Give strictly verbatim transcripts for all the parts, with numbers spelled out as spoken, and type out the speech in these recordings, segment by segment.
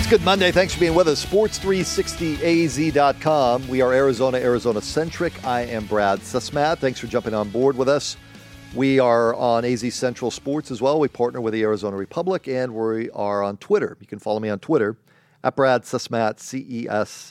Good Monday. Thanks for being with us. sports three sixty A Z dot com. We are Arizona, Arizona-centric. I am Brad Sussman. Thanks for jumping on board with us. We are on A Z Central Sports as well. We partner with the Arizona Republic, and we are on Twitter. You can follow me on Twitter at Brad Sussman, C E S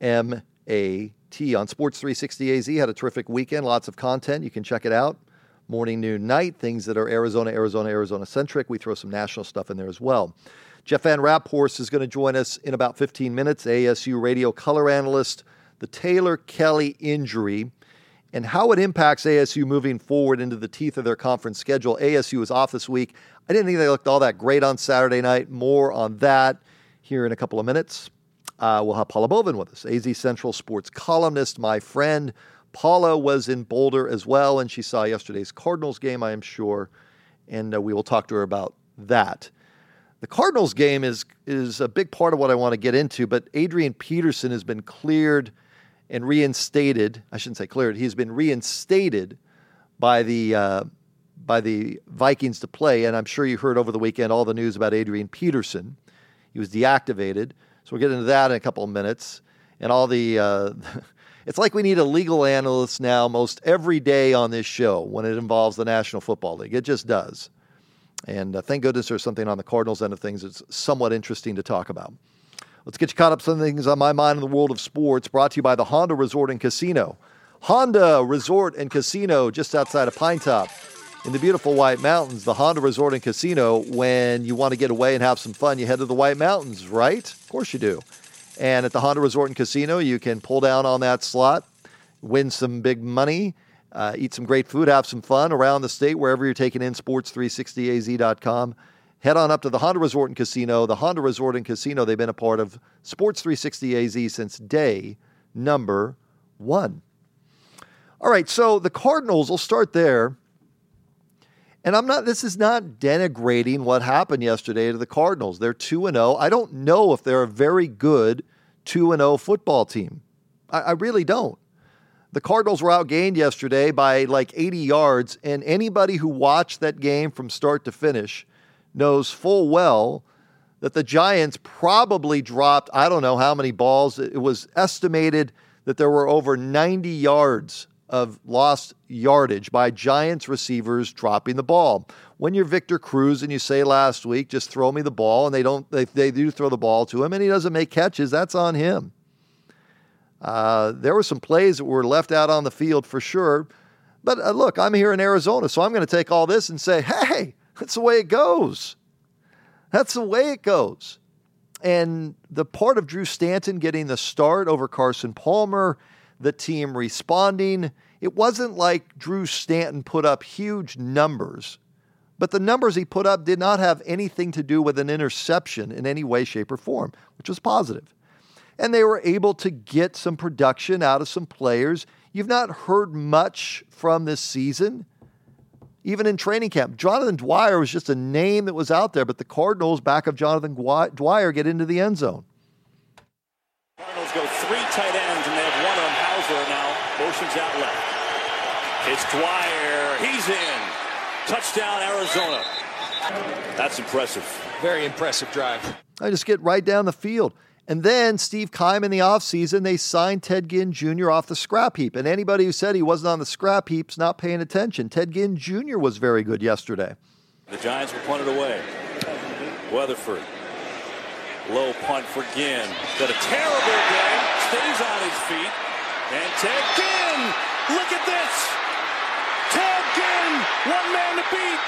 M A T. On Sports three sixty A Z, had a terrific weekend. Lots of content. You can check it out. Morning, noon, night. Things that are Arizona, Arizona, Arizona-centric. We throw some national stuff in there as well. Jeff Van Raphorst is going to join us in about fifteen minutes, A S U radio color analyst, the Taylor Kelly injury, and how it impacts A S U moving forward into the teeth of their conference schedule. A S U is off this week. I didn't think they looked all that great on Saturday night. More on that here in a couple of minutes. Uh, we'll have Paula Bovin with us, A Z Central Sports columnist, my friend. Paula was in Boulder as well, and she saw yesterday's Cardinals game, I am sure, and uh, we will talk to her about that. The Cardinals game is is a big part of what I want to get into, but Adrian Peterson has been cleared and reinstated. I shouldn't say cleared. He's been reinstated by the uh, by the Vikings to play, and I'm sure you heard over the weekend all the news about Adrian Peterson. He was deactivated, so we'll get into that in a couple of minutes. And all the uh, it's like we need a legal analyst now most every day on this show when it involves the National Football League. It just does. And uh, thank goodness there's something on the Cardinals end of things that's somewhat interesting to talk about. Let's get you caught up some things on my mind in the world of sports, brought to you by the Honda Resort and Casino. Honda Resort and Casino just outside of Pine Top in the beautiful White Mountains. The Honda Resort and Casino, when you want to get away and have some fun, you head to the White Mountains, right? Of course you do. And at the Honda Resort and Casino, you can pull down on that slot, win some big money, Uh, eat some great food, have some fun around the state, wherever you're taking in sports three sixty A Z dot com. Head on up to the Honda Resort and Casino. The Honda Resort and Casino, they've been a part of Sports three sixty A Z since day number one. All right, so the Cardinals, we'll start there. And I'm not, this is not denigrating what happened yesterday to the Cardinals. They're two and oh. I don't know if they're a very good two and oh football team. I, I really don't. The Cardinals were outgained yesterday by like eighty yards, and anybody who watched that game from start to finish knows full well that the Giants probably dropped, I don't know how many balls. It was estimated that there were over ninety yards of lost yardage by Giants receivers dropping the ball. When you're Victor Cruz and you say last week, just throw me the ball, and they don't, they, they do throw the ball to him, and he doesn't make catches, that's on him. Uh, there were some plays that were left out on the field for sure. But uh, look, I'm here in Arizona, so I'm going to take all this and say, hey, that's the way it goes. That's the way it goes. And the part of Drew Stanton getting the start over Carson Palmer, the team responding, it wasn't like Drew Stanton put up huge numbers. But the numbers he put up did not have anything to do with an interception in any way, shape, or form, which was positive. And they were able to get some production out of some players. You've not heard much from this season, even in training camp. Jonathan Dwyer was just a name that was out there, but the Cardinals, back of Jonathan Dwyer, get into the end zone. Cardinals go three tight ends, and they have one on Hauser now. Motions out left. It's Dwyer. He's in. Touchdown, Arizona. That's impressive. Very impressive drive. I just get right down the field. And then Steve Keim in the offseason, they signed Ted Ginn Junior off the scrap heap. And anybody who said he wasn't on the scrap heap's not paying attention. Ted Ginn Junior was very good yesterday. The Giants will punt it away. Weatherford. Low punt for Ginn. Got a terrible game. Stays on his feet. And Ted Ginn. Look at this. Ted Ginn. One man to beat.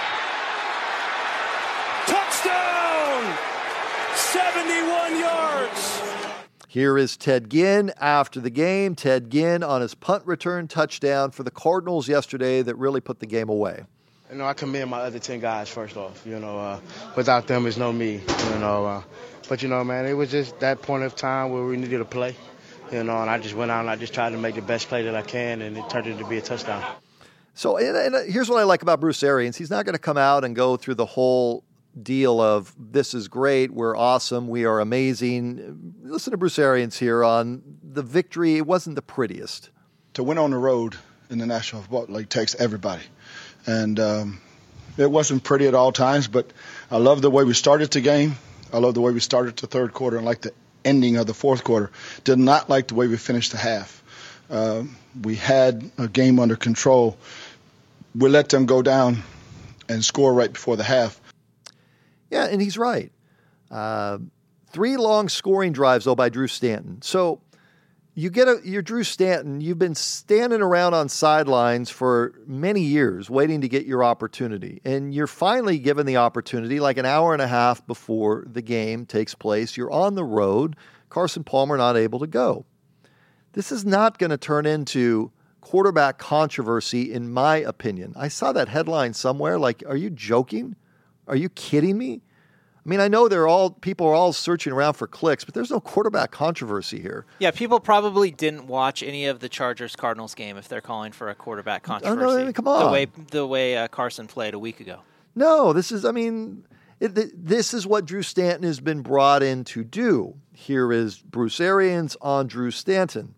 Touchdown. seventy-one yards. Here is Ted Ginn after the game. Ted Ginn on his punt return touchdown for the Cardinals yesterday that really put the game away. You know, I commend my other ten guys, first off. You know, uh, without them, it's no me. You know, uh, but, you know, man, it was just that point of time where we needed to play. You know, and I just went out and I just tried to make the best play that I can, and it turned into be a touchdown. So and, and here's what I like about Bruce Arians. He's not going to come out and go through the whole deal of this is great, we're awesome, we are amazing. Listen to Bruce Arians here on the victory. It wasn't the prettiest. To win on the road in the National Football League takes everybody. And um, it wasn't pretty at all times, but I love the way we started the game. I love the way we started the third quarter and like the ending of the fourth quarter. Did not like the way we finished the half. Uh, we had a game under control. We let them go down and score right before the half. Yeah, and he's right. Uh, three long scoring drives, though, by Drew Stanton. So you get a, you're Drew Stanton. You've been standing around on sidelines for many years waiting to get your opportunity. And you're finally given the opportunity like an hour and a half before the game takes place. You're on the road. Carson Palmer not able to go. This is not going to turn into quarterback controversy, in my opinion. I saw that headline somewhere. Like, are you joking? Are you kidding me? I mean, I know they're all people are all searching around for clicks, but there's no quarterback controversy here. Yeah, people probably didn't watch any of the Chargers-Cardinals game if they're calling for a quarterback controversy. Oh, no, I mean, come on. The way the way uh, Carson played a week ago. No, this is, I mean, it, this is what Drew Stanton has been brought in to do. Here is Bruce Arians on Drew Stanton.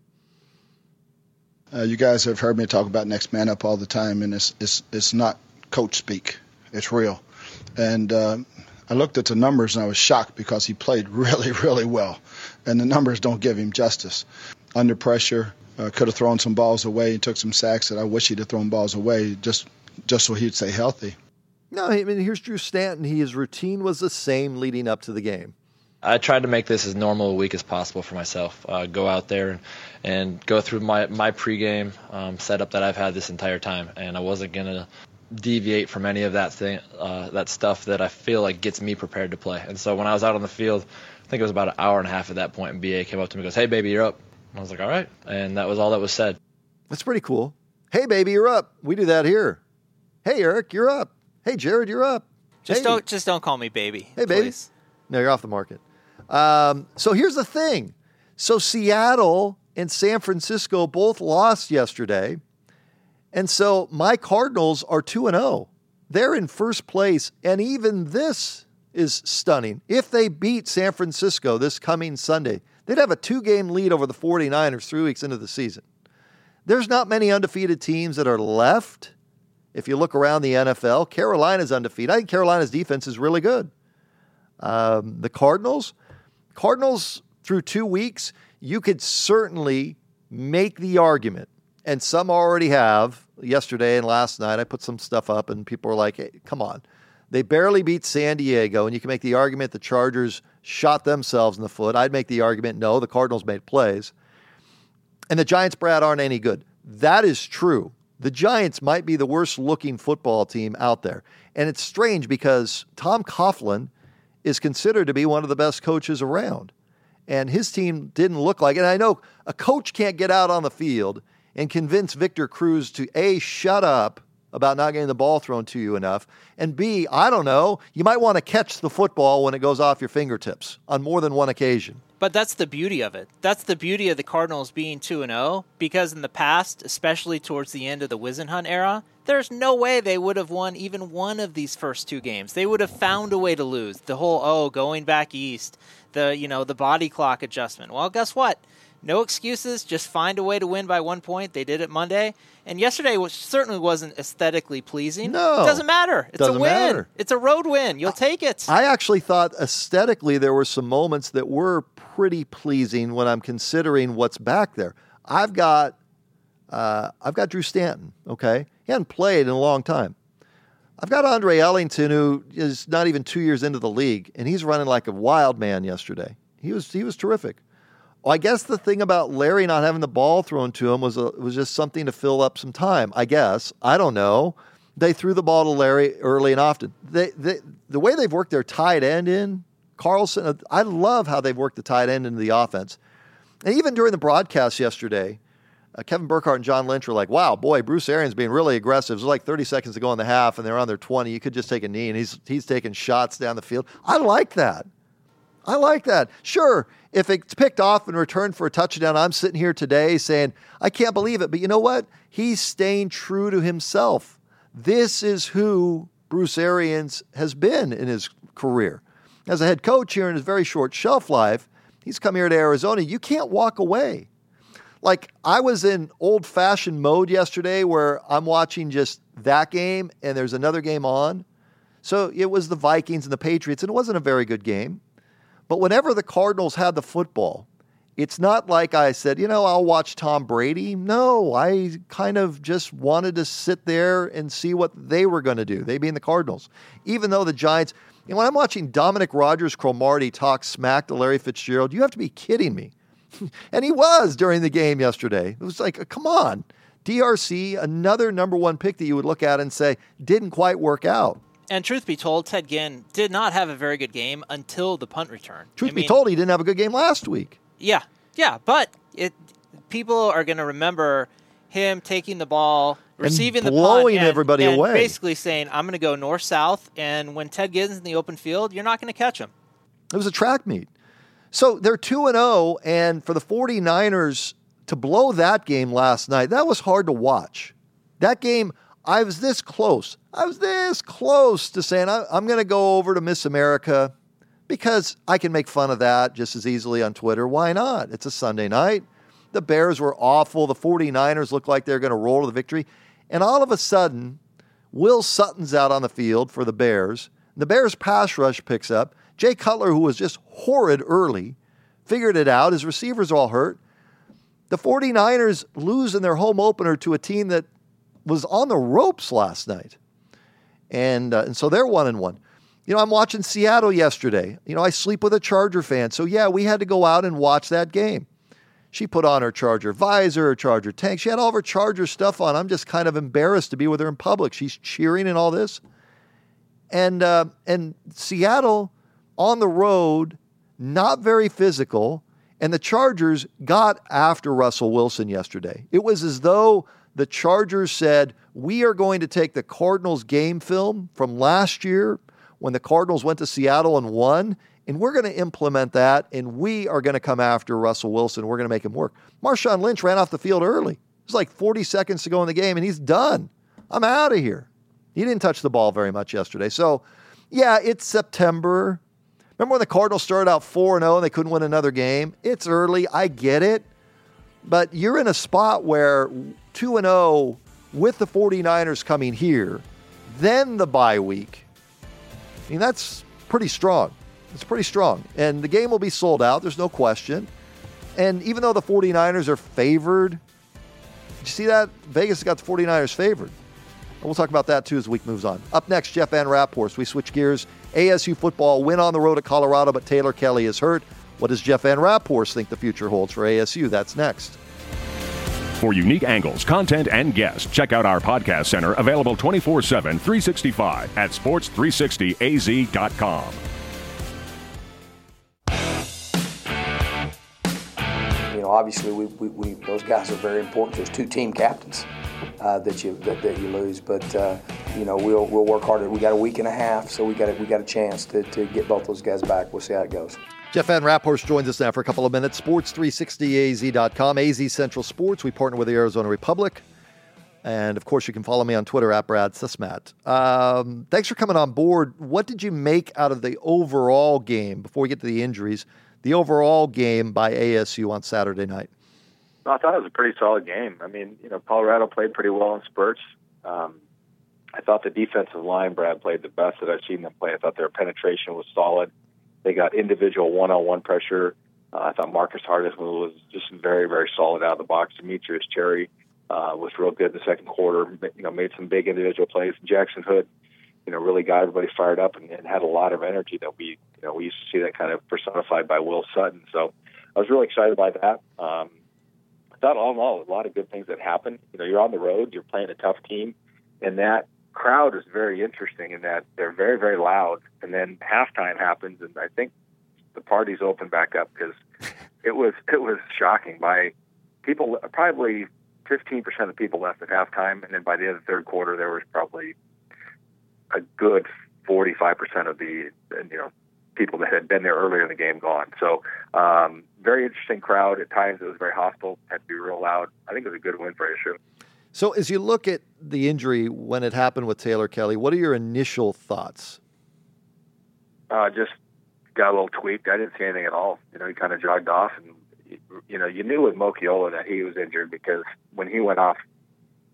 Uh, you guys have heard me talk about next man up all the time, and it's it's it's not coach speak. It's real. And uh, I looked at the numbers, and I was shocked because he played really, really well. And the numbers don't give him justice. Under pressure, uh, could have thrown some balls away and took some sacks that I wish he'd have thrown balls away just just so he'd stay healthy. No, I mean, here's Drew Stanton. He, his routine was the same leading up to the game. I tried to make this as normal a week as possible for myself. Uh, go out there and, and go through my, my pregame um, setup that I've had this entire time. And I wasn't going to deviate from any of that thing, uh, that stuff that I feel like gets me prepared to play. And so when I was out on the field, I think it was about an hour and a half at that point, and B A came up to me and goes, "Hey, baby, you're up." And I was like, all right. And that was all that was said. That's pretty cool. Hey, baby, you're up. We do that here. Hey, Eric, you're up. Hey, Jared, you're up. Just hey. don't just don't call me baby. Hey, baby. Please. No, you're off the market. Um, so here's the thing. So Seattle and San Francisco both lost yesterday. And so my Cardinals are two and oh. They're in first place. And even this is stunning. If they beat San Francisco this coming Sunday, they'd have a two-game lead over the 49ers three weeks into the season. There's not many undefeated teams that are left. If you look around the N F L, Carolina's undefeated. I think Carolina's defense is really good. Um, the Cardinals, Cardinals through two weeks, you could certainly make the argument, and some already have. Yesterday and last night, I put some stuff up, and people were like, hey, come on. They barely beat San Diego, and you can make the argument the Chargers shot themselves in the foot. I'd make the argument, no, the Cardinals made plays. And the Giants, Brad, aren't any good. That is true. The Giants might be the worst-looking football team out there. And it's strange because Tom Coughlin is considered to be one of the best coaches around. And his team didn't look like it. And I know a coach can't get out on the field and convince Victor Cruz to, A, shut up about not getting the ball thrown to you enough, and B, I don't know, you might want to catch the football when it goes off your fingertips on more than one occasion. But that's the beauty of it. That's the beauty of the Cardinals being two and oh, because in the past, especially towards the end of the Whisenhunt era, there's no way they would have won even one of these first two games. They would have found a way to lose. The whole, oh, going back east, the, you know, the body clock adjustment. Well, guess what? No excuses. Just find a way to win by one point. They did it Monday. And yesterday was, certainly wasn't aesthetically pleasing. No. It doesn't matter. It's doesn't a win. Matter. It's a road win. You'll take it. I actually thought aesthetically there were some moments that were pretty pleasing when I'm considering what's back there. I've got uh, I've got Drew Stanton, okay? He hadn't played in a long time. I've got Andre Ellington, who is not even two years into the league, and he's running like a wild man yesterday. He was he was terrific. Well, I guess the thing about Larry not having the ball thrown to him was a, was just something to fill up some time, I guess. I don't know. They threw the ball to Larry early and often. They, they, the way they've worked their tight end in, Carlson, I love how they've worked the tight end into the offense. And even during the broadcast yesterday, uh, Kevin Burkhardt and John Lynch were like, wow, boy, Bruce Arians being really aggressive. It was like thirty seconds to go in the half, and they're on their twenty. You could just take a knee, and he's he's taking shots down the field. I like that. I like that. Sure, if it's picked off and returned for a touchdown, I'm sitting here today saying, I can't believe it. But you know what? He's staying true to himself. This is who Bruce Arians has been in his career. As a head coach here in his very short shelf life, he's come here to Arizona. You can't walk away. Like, I was in old-fashioned mode yesterday where I'm watching just that game and there's another game on. So it was the Vikings and the Patriots, and it wasn't a very good game. But whenever the Cardinals had the football, it's not like I said, you know, I'll watch Tom Brady. No, I kind of just wanted to sit there and see what they were going to do, they being the Cardinals. Even though the Giants, you know, when I'm watching Dominic Rodgers-Cromartie talk smack to Larry Fitzgerald, you have to be kidding me. And he was during the game yesterday. It was like, come on. D R C, another number one pick that you would look at and say, didn't quite work out. And truth be told, Ted Ginn did not have a very good game until the punt return. Truth I be mean, told, he didn't have a good game last week. Yeah, yeah, but it people are going to remember him taking the ball, receiving and the blowing punt, and, everybody and away. basically saying, I'm going to go north-south, and when Ted Ginn's in the open field, you're not going to catch him. It was a track meet. So they're two and oh, and for the 49ers to blow that game last night, that was hard to watch. That game, I was this close. I was this close to saying, I, I'm going to go over to Miss America because I can make fun of that just as easily on Twitter. Why not? It's a Sunday night. The Bears were awful. The 49ers looked like they're going to roll to the victory. And all of a sudden, Will Sutton's out on the field for the Bears. The Bears pass rush picks up. Jay Cutler, who was just horrid early, figured it out. His receivers are all hurt. The 49ers lose in their home opener to a team that was on the ropes last night. And, uh, and so they're one and one. You know, I'm watching Seattle yesterday. You know, I sleep with a Charger fan. So, yeah, we had to go out and watch that game. She put on her Charger visor, her Charger tank. She had all of her Charger stuff on. I'm just kind of embarrassed to be with her in public. She's cheering and all this. And uh, and Seattle on the road, not very physical. And the Chargers got after Russell Wilson yesterday. It was as though the Chargers said, we are going to take the Cardinals game film from last year when the Cardinals went to Seattle and won, and we're going to implement that, and we are going to come after Russell Wilson. We're going to make him work. Marshawn Lynch ran off the field early. It was like forty seconds to go in the game, and he's done. I'm out of here. He didn't touch the ball very much yesterday. So, yeah, it's September. Remember when the Cardinals started out four and oh and they couldn't win another game? It's early. I get it. But you're in a spot where two and oh with the 49ers coming here, then the bye week. I mean, that's pretty strong. It's pretty strong. And the game will be sold out. There's no question. And even though the 49ers are favored, did you see that? Vegas got the 49ers favored. And we'll talk about that, too, as the week moves on. Up next, Jeff Van Rapport. We switch gears. A S U football win on the road at Colorado, but Taylor Kelly is hurt. What does Jeff Van Rapport think the future holds for A S U? That's next. For unique angles, content, and guests, check out our podcast center, available twenty-four seven, three sixty-five at sports three sixty a z dot com. You know, obviously, we, we, we those guys are very important. There's two team captains uh, that you that, that you lose, but uh, you know we'll we'll work harder. We got a week and a half, so we got a, we got a chance to, to get both those guys back. We'll see how it goes. Jeff Van Rapport joins us now for a couple of minutes. sports three sixty a z dot com, A Z Central Sports. We partner with the Arizona Republic. And, of course, you can follow me on Twitter at Brad Susmat. Um, thanks for coming on board. What did you make out of the overall game, before we get to the injuries, the overall game by A S U on Saturday night? I thought it was a pretty solid game. I mean, you know, Colorado played pretty well in spurts. Um, I thought the defensive line, Brad, played the best that I've seen them play. I thought their penetration was solid. They got individual one-on-one pressure. Uh, I thought Marcus Harris was just very, very solid out of the box. Demetrius Cherry uh, was real good in the second quarter. You know, made some big individual plays. Jackson Hood, you know, really got everybody fired up and, and had a lot of energy that we, you know, we used to see that kind of personified by Will Sutton. So I was really excited by that. Um, I thought all in all, a lot of good things that happened. You know, you're on the road, you're playing a tough team, and that crowd is very interesting in that they're very, very loud. And then halftime happens, and I think the party's open back up because it was it was shocking. By people, probably fifteen percent of people left at halftime, and then by the end of the third quarter, there was probably a good forty-five percent of the you know people that had been there earlier in the game gone. So um, very interesting crowd. At times, it was very hostile. Had to be real loud. I think it was a good win for A S U. So as you look at the injury when it happened with Taylor Kelly, what are your initial thoughts? Uh, just got a little tweaked. I didn't see anything at all. You know, he kind of jogged off, and you know, you knew with Mokiola that he was injured because when he went off,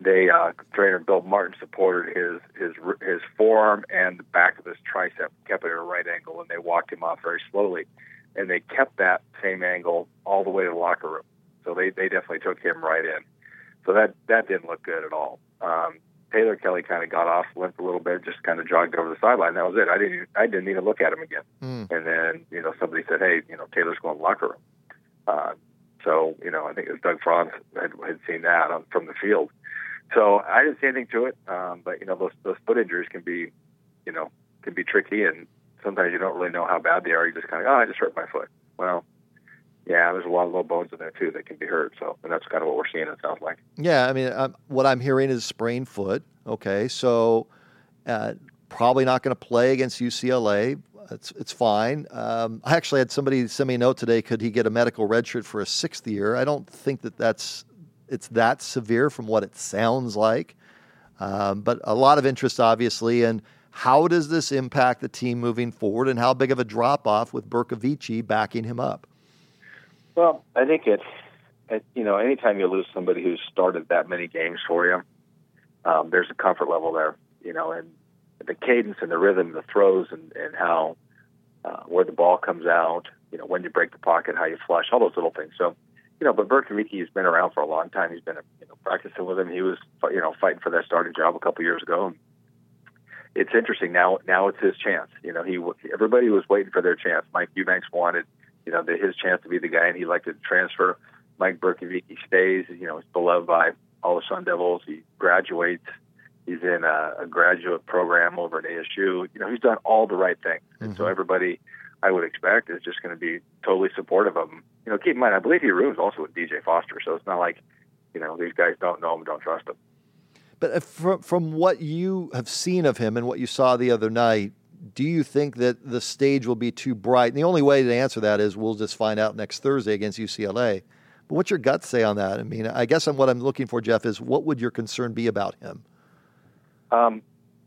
they uh, trainer Bill Martin supported his his his forearm and the back of his tricep, kept it at a right angle, and they walked him off very slowly, and they kept that same angle all the way to the locker room. So they, they definitely took him right in. So that that didn't look good at all. Um, Taylor Kelly kind of got off, limped a little bit, just kind of jogged over the sideline. That was it. I didn't I didn't even look at him again. Mm. And then you know somebody said, hey, you know Taylor's going to the locker room. Uh, so you know I think it was Doug Franz had, had seen that on, from the field. So I didn't see anything to it, um, but you know those those foot injuries can be, you know, can be tricky, and sometimes you don't really know how bad they are. You just kind of, oh, I just hurt my foot. Well, yeah, there's a lot of low bones in there too that can be hurt. So, and that's kind of what we're seeing. It sounds like. Yeah, I mean, um, what I'm hearing is sprained foot. Okay, so uh, probably not going to play against U C L A. It's it's fine. Um, I actually had somebody send me a note today. Could he get a medical redshirt for a sixth year? I don't think that that's. It's that severe from what it sounds like. Um, but a lot of interest, obviously. And how does this impact the team moving forward, and how big of a drop-off with Bercovici backing him up? Well, I think it's, it, you know, anytime you lose somebody who's started that many games for you, um, there's a comfort level there, you know, and the cadence and the rhythm, the throws and, and how, uh, where the ball comes out, you know, when you break the pocket, how you flush, all those little things. So, you know, but Bercovici has been around for a long time. He's been, you know, practicing with him. He was, you know, fighting for that starting job a couple years ago. And it's interesting now. Now it's his chance. You know, he everybody was waiting for their chance. Mike Eubanks wanted, you know, the, his chance to be the guy, and he elected to transfer. Mike Bercovici stays. You know, he's beloved by all the Sun Devils. He graduates. He's in a, a graduate program over at A S U. You know, he's done all the right things, mm-hmm. and so everybody, I would expect, is just going to be totally supportive of him. You know, keep in mind, I believe he rooms also with D J Foster, so it's not like, you know, these guys don't know him, don't trust him. But from, from what you have seen of him and what you saw the other night, do you think that the stage will be too bright? And the only way to answer that is we'll just find out next Thursday against U C L A. But what's your gut say on that? I mean, I guess what I'm looking for, Jeff, is what would your concern be about him? Um,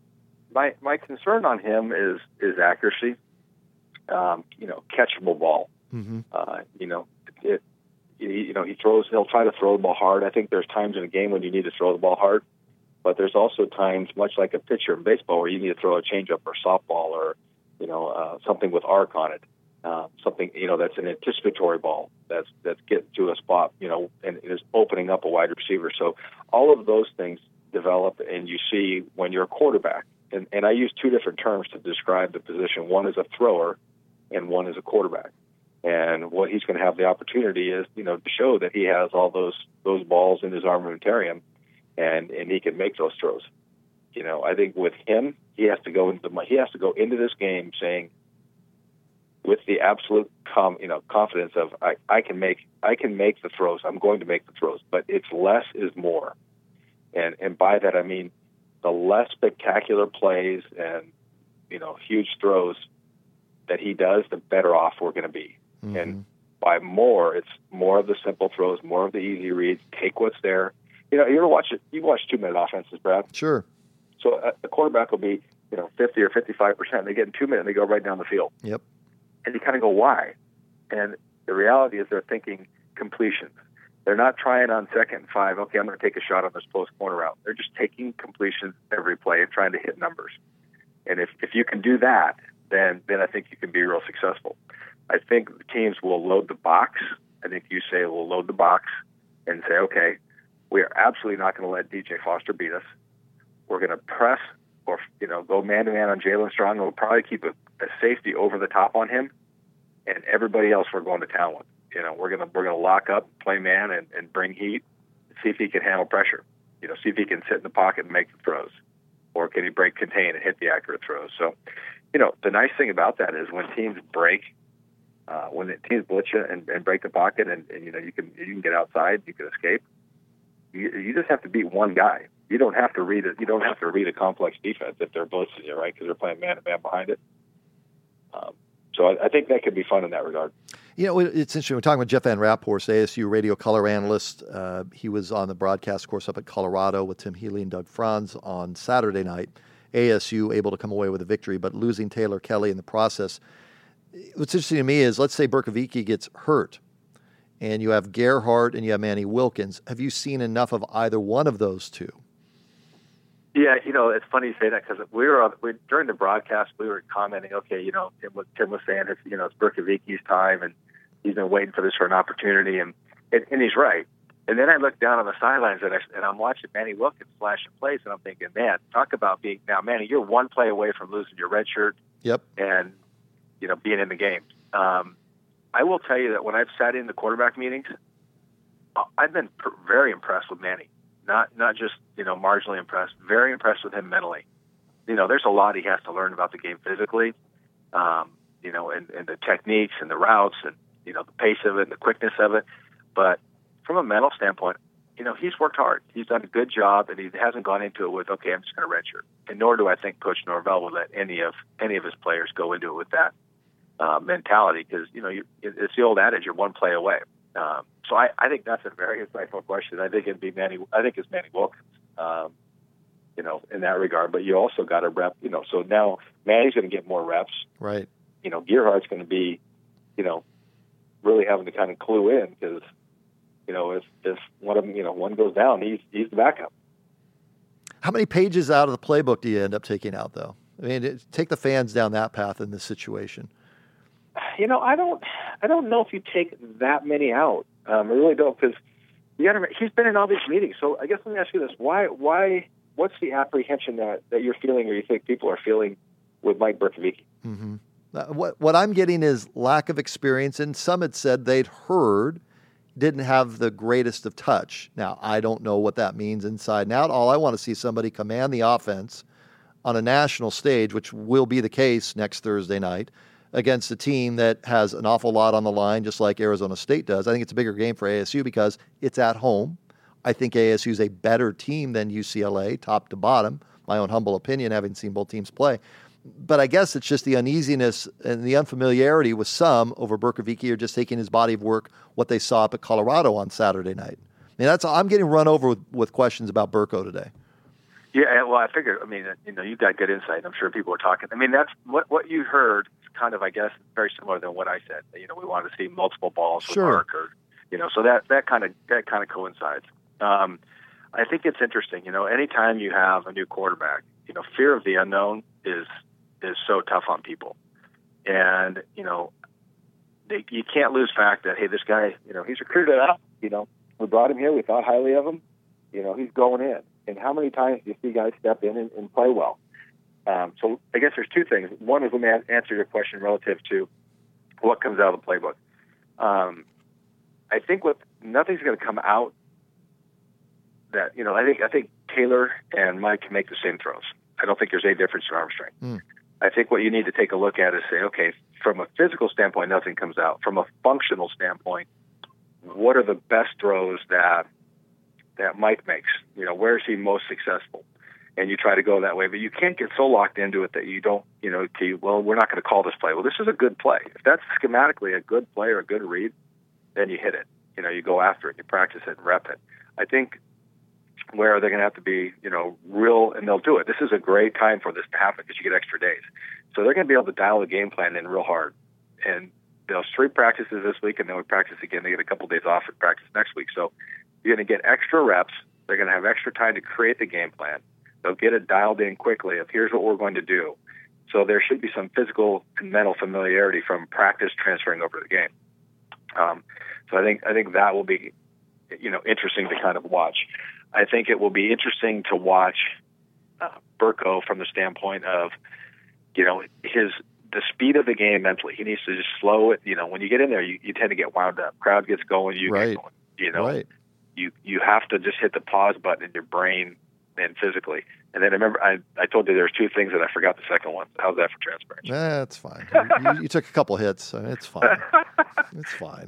my my concern on him is is accuracy. Um, you know, catchable ball. Mm-hmm. Uh, you know, it, you know, he throws. He'll try to throw the ball hard. I think there's times in a game when you need to throw the ball hard, but there's also times, much like a pitcher in baseball, where you need to throw a changeup or softball or, you know, uh, something with arc on it, uh, something you know that's an anticipatory ball that's that's getting to a spot, you know, and is opening up a wide receiver. So all of those things develop, and you see when you're a quarterback. And, and I use two different terms to describe the position. One is a thrower, and one is a quarterback. And what he's going to have the opportunity is, you know, to show that he has all those those balls in his armamentarium, and and he can make those throws. You know, I think with him, he has to go into the, he has to go into this game saying, with the absolute com, you know confidence of I, I can make I can make the throws. I'm going to make the throws, but it's less is more. And and by that I mean the less spectacular plays and you know huge throws that he does, the better off we're going to be. Mm-hmm. And by more, it's more of the simple throws, more of the easy reads. Take what's there. You know, you ever watch it? You watch two-minute offenses, Brad? Sure. So a, a quarterback will be, you know, fifty or fifty-five percent. They get in two minutes, and they go right down the field. Yep. And you kind of go, why? And the reality is they're thinking completions. They're not trying on second and five, okay, I'm going to take a shot on this post corner route. They're just taking completions every play and trying to hit numbers. And if, if you can do that, then then I think you can be real successful. I think the teams will load the box. I think you say we'll load the box and say, okay, we are absolutely not going to let D J Foster beat us. We're going to press or, you know, go man-to-man on Jalen Strong, and we'll probably keep a, a safety over the top on him, and everybody else we're going to town with. You know, we're going to we're going to lock up, play man, and, and bring heat, see if he can handle pressure. You know, see if he can sit in the pocket and make the throws, or can he break, contain, and hit the accurate throws. So, you know, the nice thing about that is when teams break, uh, when the teams blitz you and, and break the pocket, and, and you know you can you can get outside, you can escape. You, you just have to beat one guy. You don't have to read it. You don't have to read a complex defense if they're blitzing you, right? Because they're playing man to man behind it. Um, so I, I think that could be fun in that regard. You know, it's interesting. We're talking with Jeff Van Rapport, A S U radio color analyst. Uh, he was on the broadcast course up at Colorado with Tim Healy and Doug Franz on Saturday night. A S U able to come away with a victory, but losing Taylor Kelly in the process. What's interesting to me is, let's say Bercovici gets hurt, and you have Gerhardt and you have Manny Wilkins. Have you seen enough of either one of those two Yeah, you know, it's funny you say that because we were on, we, during the broadcast, we were commenting, okay, you know, Tim was, Tim was saying, it's, you know, it's Berkoviki's time, and he's been waiting for this for an opportunity, and, and, and he's right. And then I look down on the sidelines, and, I, and I'm watching Manny Wilkins flashing plays, and I'm thinking, man, talk about being, now, Manny, you're one play away from losing your red shirt. Yep. And, you know, being in the game. Um, I will tell you that when I've sat in the quarterback meetings, I've been pr- very impressed with Manny. Not not just, you know, marginally impressed, very impressed with him mentally. You know, there's a lot he has to learn about the game physically, um, you know, and, and the techniques and the routes and, you know, the pace of it and the quickness of it. But from a mental standpoint, you know, he's worked hard. He's done a good job, and he hasn't gone into it with, okay, I'm just going to redshirt. And nor do I think Coach Norvell will let any of any of his players go into it with that uh, mentality because, you know, you, it's the old adage, you're one play away. Um, so I, I think that's a very insightful question. I think it'd be Manny. I think it's Manny Wilkins, um, you know, in that regard. But you also got to rep, you know. So now Manny's going to get more reps, right? You know, Gerhardt's going to be, you know, really having to kind of clue in because, you know, if if one of them, you know, one goes down, he's he's the backup. How many pages out of the playbook do you end up taking out, though? I mean, it, take the fans down that path in this situation. You know, I don't, I don't know if you take that many out. Um, I really don't, because you got to. He's been in all these meetings. So I guess let me ask you this: Why, why, what's the apprehension that, that you're feeling, or you think people are feeling with Mike Berkovicki? Mm-hmm. Uh, what what I'm getting is lack of experience, and some had said they'd heard didn't have the greatest of touch. Now I don't know what that means inside and out. All I want to see somebody command the offense on a national stage, which will be the case next Thursday night, against a team that has an awful lot on the line, just like Arizona State does. I think it's a bigger game for A S U because it's at home. I think A S U is a better team than U C L A, top to bottom, my own humble opinion, having seen both teams play. But I guess it's just the uneasiness and the unfamiliarity with some over Berkovicki or just taking his body of work, what they saw up at Colorado on Saturday night. I mean, that's I'm getting run over with, with questions about Burko today. Yeah, well, I figured, I mean, you know, you've got good insight. I'm sure people are talking. I mean, that's what what you heard kind of, I guess, very similar than what I said. You know, we want to see multiple balls with Sure. Mark, or, you know, so that, that kind of that kind of coincides. Um, I think it's interesting, you know, anytime you have a new quarterback, you know, fear of the unknown is is so tough on people. And, you know, they, you can't lose fact that, hey, this guy, you know, he's recruited out, you know, we brought him here, we thought highly of him, you know, he's going in. And how many times do you see guys step in and, and play well? Um, so I guess there's two things. One is, let me answer your question relative to what comes out of the playbook. Um, I think what nothing's going to come out that, you know, I think I think Taylor and Mike can make the same throws. I don't think there's any difference in arm strength. Mm. I think what you need to take a look at is say, okay, from a physical standpoint, nothing comes out. From a functional standpoint, what are the best throws that that Mike makes? You know, where is he most successful? And you try to go that way, but you can't get so locked into it that you don't, you know, to, well, we're not going to call this play. Well, this is a good play. If that's schematically a good play or a good read, then you hit it. You know, you go after it, you practice it and rep it. I think where they're going to have to be, you know, real, and they'll do it. This is a great time for this to happen because you get extra days. So they're going to be able to dial the game plan in real hard. And there's three practices this week, and then we practice again. They get a couple days off and practice next week. So you're going to get extra reps. They're going to have extra time to create the game plan. They'll get it dialed in quickly of here's what we're going to do. So there should be some physical and mental familiarity from practice transferring over to the game. Um, so I think I think that will be, you know, interesting to kind of watch. I think it will be interesting to watch uh, Burko from the standpoint of, you know, his the speed of the game mentally. He needs to just slow it. You know, when you get in there, you, you tend to get wound up. Crowd gets going, you right. get going. You know, right. you you have to just hit the pause button in your brain and physically. And then remember, I, I told you there's two things that I forgot the second one. How's that for transparency? That's fine. you, you took a couple hits, so it's fine. It's fine.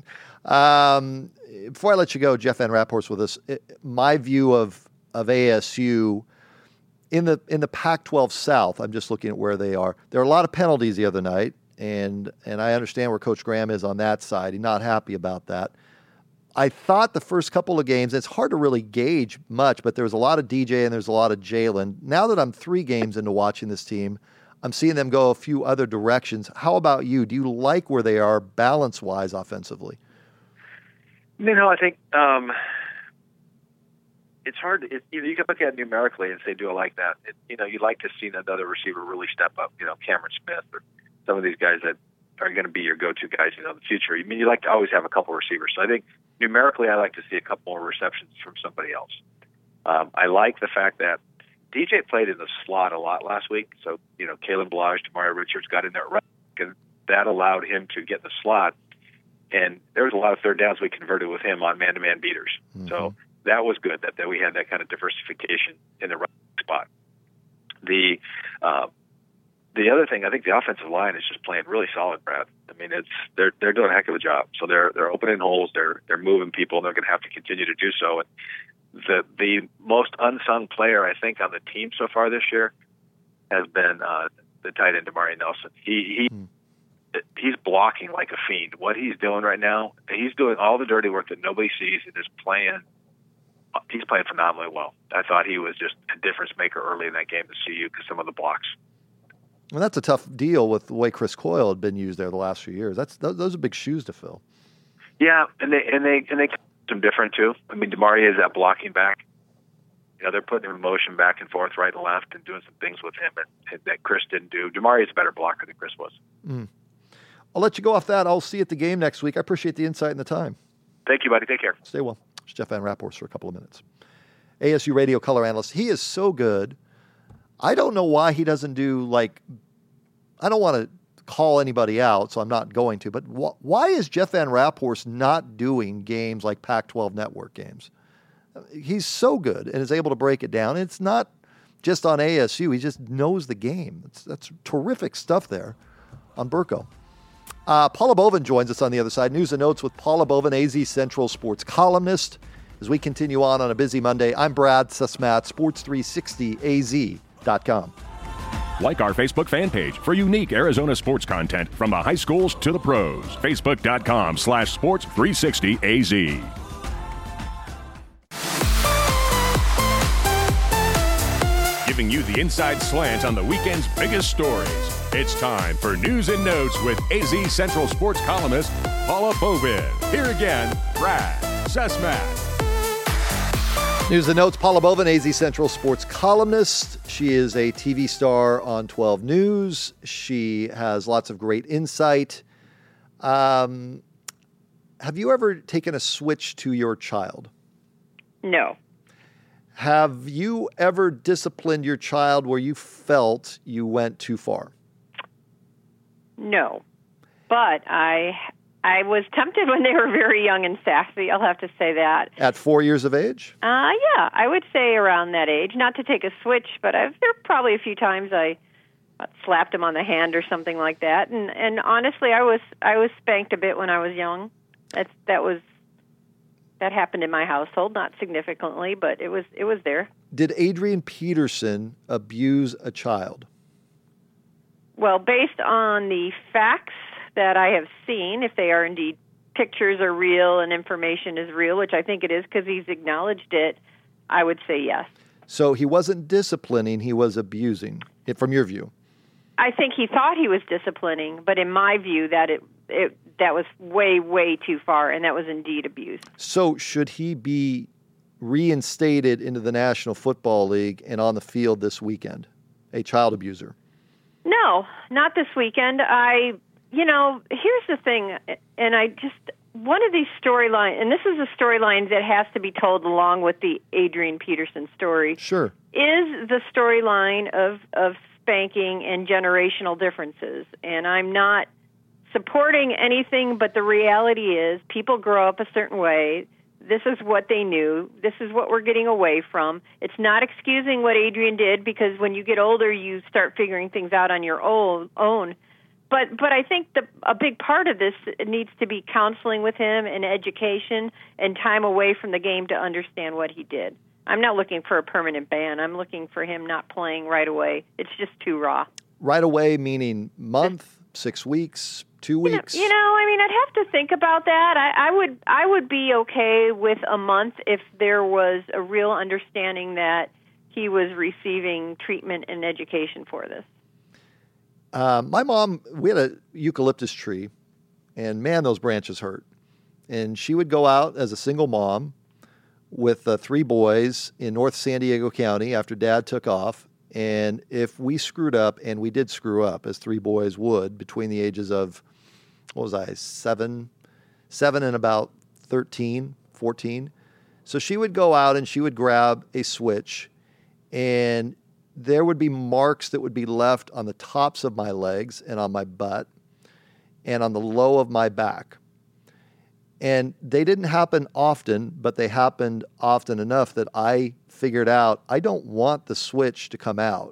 Um, before I let you go, Jeff Van Rapport's with us. It, my view of of A S U in the in the Pac twelve South, I'm just looking at where they are. There are a lot of penalties the other night, and and I understand where Coach Graham is on that side. He's not happy about that. I thought the first couple of games, it's hard to really gauge much, but there was a lot of D J and there's a lot of Jalen. Now that I'm three games into watching this team, I'm seeing them go a few other directions. How about you? Do you like where they are balance-wise offensively? You know, I think um, it's hard. It, you know, you can look at it numerically and say, do I like that? It, you know, you'd like to see another receiver really step up. You know, Cameron Smith or some of these guys that are going to be your go-to guys, you know, in the future. I mean, you like to always have a couple of receivers. So I think numerically, I like to see a couple more receptions from somebody else. Um, I like the fact that D J played in the slot a lot last week. So, you know, Kalen Ballage, Demario Richards got in there, and that allowed him to get in the slot. And there was a lot of third downs we converted with him on man-to-man beaters. Mm-hmm. So that was good that, that we had that kind of diversification in the right spot. The uh, the other thing, I think the offensive line is just playing really solid, Brad. I mean, it's they're they're doing a heck of a job. So they're they're opening holes, they're they're moving people, and they're going to have to continue to do so. And the the most unsung player I think on the team so far this year has been uh, the tight end Damari Nelson. He he. Mm. He's blocking like a fiend. What he's doing right now, he's doing all the dirty work that nobody sees and is playing. He's playing phenomenally well. I thought he was just a difference maker early in that game to C U because some of the blocks. Well, that's a tough deal with the way Chris Coyle had been used there the last few years. That's those are big shoes to fill. Yeah, and they and they and they some different too. I mean, Damari is that blocking back. You know, they're putting him in motion back and forth, right and left, and doing some things with him that, that Chris didn't do. Damari is a better blocker than Chris was. Mm. I'll let you go off that. I'll see you at the game next week. I appreciate the insight and the time. Thank you, buddy. Take care. Stay well. It's Jeff Van Rapport for a couple of minutes. A S U radio color analyst. He is so good. I don't know why he doesn't do, like, I don't want to call anybody out, so I'm not going to, but wh- why is Jeff Van Rapport not doing games like Pac twelve network games? He's so good and is able to break it down. It's not just on A S U. He just knows the game. It's, that's terrific stuff there on Burko. Uh, Paula Bovin joins us on the other side. News and notes with Paula Bovin, A Z Central sports columnist. As we continue on on a busy Monday, I'm Brad Susmat, sports three sixty A Z dot com. Like our Facebook fan page for unique Arizona sports content from the high schools to the pros. Facebook.com slash sports 360 AZ. Giving you the inside slant on the weekend's biggest stories. It's time for News and Notes with A Z Central sports columnist Paula Bovin. Here again, Brad Susmat. News and Notes, Paula Bovin, A Z Central sports columnist. She is a T V star on twelve News. She has lots of great insight. Um, have you ever taken a switch to your child? No. Have you ever disciplined your child where you felt you went too far? No. But I I was tempted when they were very young and sassy. I'll have to say that. At four years of age? Uh, yeah, I would say around that age. Not to take a switch, but I've, there are probably a few times I slapped him on the hand or something like that. And and honestly, I was I was spanked a bit when I was young. That's that was that happened in my household, not significantly, but it was it was there. Did Adrian Peterson abuse a child? Well, based on the facts that I have seen, if they are indeed pictures are real and information is real, which I think it is because he's acknowledged it, I would say yes. So he wasn't disciplining, he was abusing, it, from your view? I think he thought he was disciplining, but in my view, that it, it that was way, way too far, and that was indeed abuse. So should he be reinstated into the National Football League and on the field this weekend, a child abuser? No, not this weekend. I, you know, here's the thing, and I just, one of these storylines, and this is a storyline that has to be told along with the Adrian Peterson story. Sure. Is the storyline of, of spanking and generational differences. And I'm not supporting anything, but the reality is people grow up a certain way. This is what they knew. This is what we're getting away from. It's not excusing what Adrian did, because when you get older, you start figuring things out on your own. But but I think the, a big part of this needs to be counseling with him and education and time away from the game to understand what he did. I'm not looking for a permanent ban. I'm looking for him not playing right away. It's just too raw. Right away meaning month, six weeks, two weeks? You know, you know, I mean, I'd have to think about that. I, I would I would be okay with a month if there was a real understanding that he was receiving treatment and education for this. Uh, my mom, we had a eucalyptus tree, and man, those branches hurt. And she would go out as a single mom with uh, three boys in North San Diego County after Dad took off. And if we screwed up, and we did screw up, as three boys would, between the ages of, what was I, seven, seven and about thirteen, fourteen. So she would go out and she would grab a switch, and there would be marks that would be left on the tops of my legs and on my butt and on the low of my back. And they didn't happen often, but they happened often enough that I figured out I don't want the switch to come out.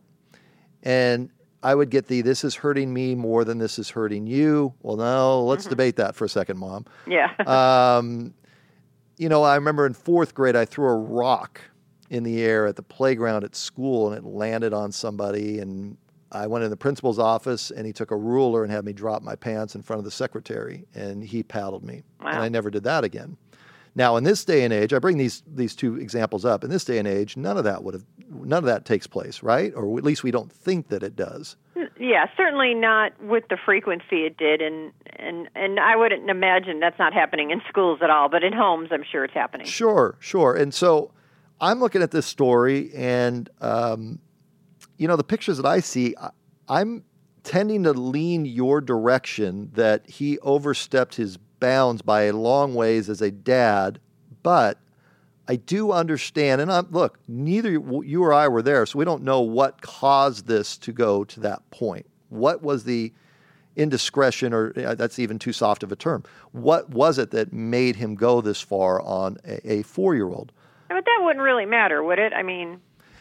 And I would get the, this is hurting me more than this is hurting you. Well, no, let's mm-hmm. debate that for a second, Mom. Yeah. um, you know, I remember in fourth grade, I threw a rock in the air at the playground at school, and it landed on somebody. And I went in the principal's office, and he took a ruler and had me drop my pants in front of the secretary, and he paddled me. Wow. And I never did that again. Now, in this day and age, I bring these these two examples up. In this day and age, none of that would have, none of that takes place, right? Or at least we don't think that it does. Yeah, certainly not with the frequency it did, and and and I wouldn't imagine that's not happening in schools at all. But in homes, I'm sure it's happening. Sure, sure. And so I'm looking at this story, and um, you know, the pictures that I see, I, I'm tending to lean your direction that he overstepped his bounds by a long ways as a dad, but I do understand, and I'm, look, neither you or I were there, so we don't know what caused this to go to that point. What was the indiscretion, or uh, that's even too soft of a term, what was it that made him go this far on a, a four-year-old? But that wouldn't really matter, would it? I mean,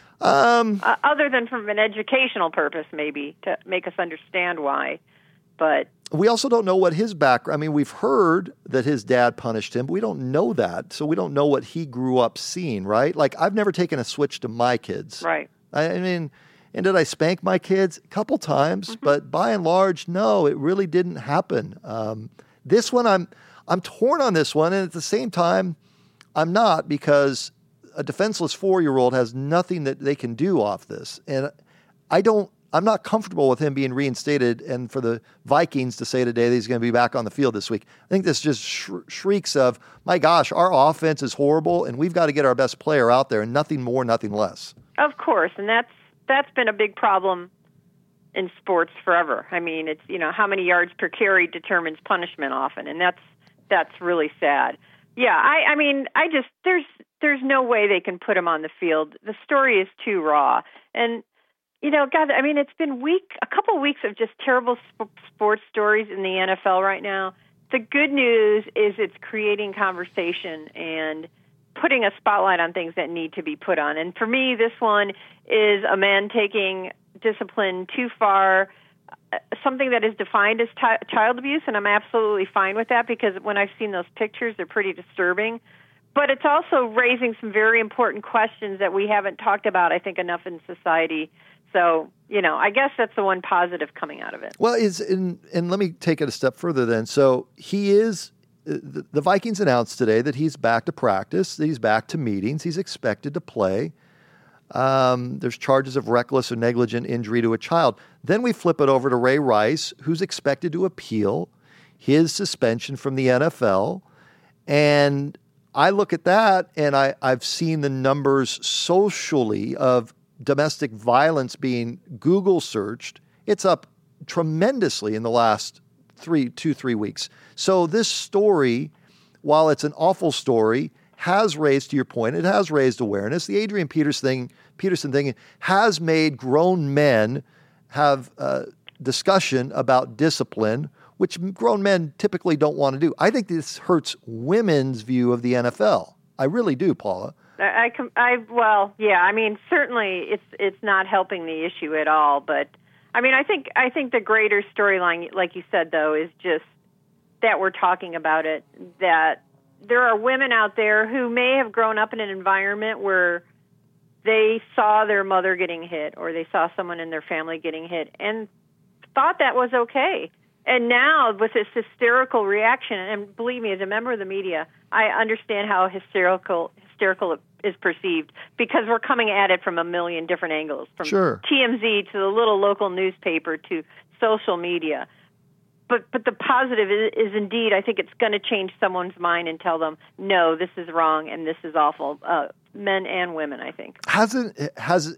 um, uh, other than from an educational purpose, maybe, to make us understand why. But we also don't know what his background, I mean, we've heard that his dad punished him, but we don't know that. So we don't know what he grew up seeing, right? Like, I've never taken a switch to my kids. Right. I, I mean, and did I spank my kids? A couple times, mm-hmm. but by and large, no, it really didn't happen. Um, this one, I'm I'm torn on this one, and at the same time, I'm not, because a defenseless four-year-old has nothing that they can do off this. And I don't, I'm not comfortable with him being reinstated, and for the Vikings to say today that he's going to be back on the field this week. I think this just sh- shrieks of, my gosh, our offense is horrible, and we've got to get our best player out there, and nothing more, nothing less. Of course, and that's that's been a big problem in sports forever. I mean, it's, you know, how many yards per carry determines punishment often, and that's that's really sad. Yeah, I, I mean, I just, there's there's no way they can put him on the field. The story is too raw. And, you know, God, I mean, it's been week, a couple weeks of just terrible sp- sports stories in the N F L right now. The good news is it's creating conversation and putting a spotlight on things that need to be put on. And for me, this one is a man taking discipline too far, something that is defined as t- child abuse, and I'm absolutely fine with that, because when I've seen those pictures, they're pretty disturbing. But it's also raising some very important questions that we haven't talked about, I think, enough in society. So, you know, I guess that's the one positive coming out of it. Well, is and, and let me take it a step further then. So he is, the, the Vikings announced today that he's back to practice, that he's back to meetings, he's expected to play. Um, there's charges of reckless or negligent injury to a child. Then we flip it over to Ray Rice, who's expected to appeal his suspension from the N F L. And I look at that, and I, I've seen the numbers socially of domestic violence being Google searched. It's up tremendously in the last three, two, three weeks. So this story, while it's an awful story, has raised, to your point, it has raised awareness. The Adrian Peterson thing, Peterson thing has made grown men have a discussion about discipline, which grown men typically don't want to do. I think this hurts women's view of the N F L. I really do, Paula. I, I, well, yeah. I mean, certainly it's it's not helping the issue at all. But I mean, I think I think the greater storyline, like you said, though, is just that we're talking about it. That there are women out there who may have grown up in an environment where they saw their mother getting hit, or they saw someone in their family getting hit, and thought that was okay. And now with this hysterical reaction, and believe me, as a member of the media, I understand how hysterical hysterical is perceived, because we're coming at it from a million different angles, from sure. T M Z to the little local newspaper to social media. but but the positive is, is indeed, I think it's going to change someone's mind and tell them, no, this is wrong and this is awful. Uh, men and women, I think. Hasn't has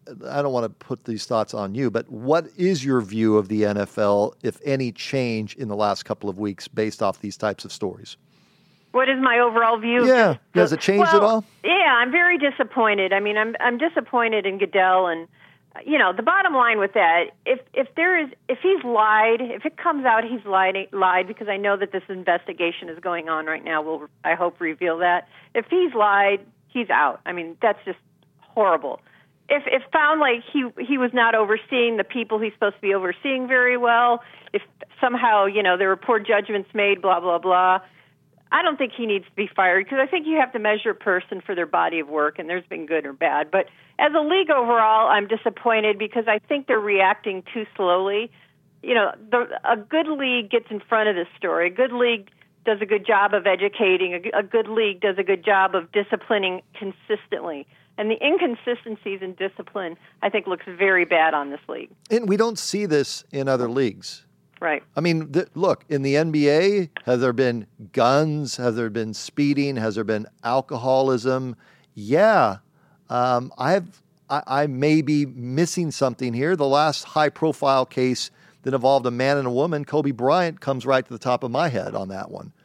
I don't want to put these thoughts on you, but what is your view of the N F L, if any, change in the last couple of weeks based off these types of stories? What is my overall view? Yeah, has it changed well, at all? Yeah, I'm very disappointed. I mean, I'm I'm disappointed in Goodell, and you know, the bottom line with that, if if there is if he's lied, if it comes out he's lied lied because I know that this investigation is going on right now. Will I hope reveal that if he's lied, he's out. I mean, that's just horrible. If if found like he he was not overseeing the people he's supposed to be overseeing very well, if somehow, you know, there were poor judgments made, blah blah blah, I don't think he needs to be fired because I think you have to measure a person for their body of work, and there's been good or bad. But as a league overall, I'm disappointed because I think they're reacting too slowly. You know, the, a good league gets in front of this story. A good league does a good job of educating. A, a good league does a good job of disciplining consistently. And the inconsistencies in discipline, I think, looks very bad on this league. And we don't see this in other leagues. Right. I mean, th- look, in the N B A, has there been guns? Has there been speeding? Has there been alcoholism? Yeah. Um, I've, I, I may be missing something here. The last high-profile case that involved a man and a woman, Kobe Bryant, comes right to the top of my head on that one.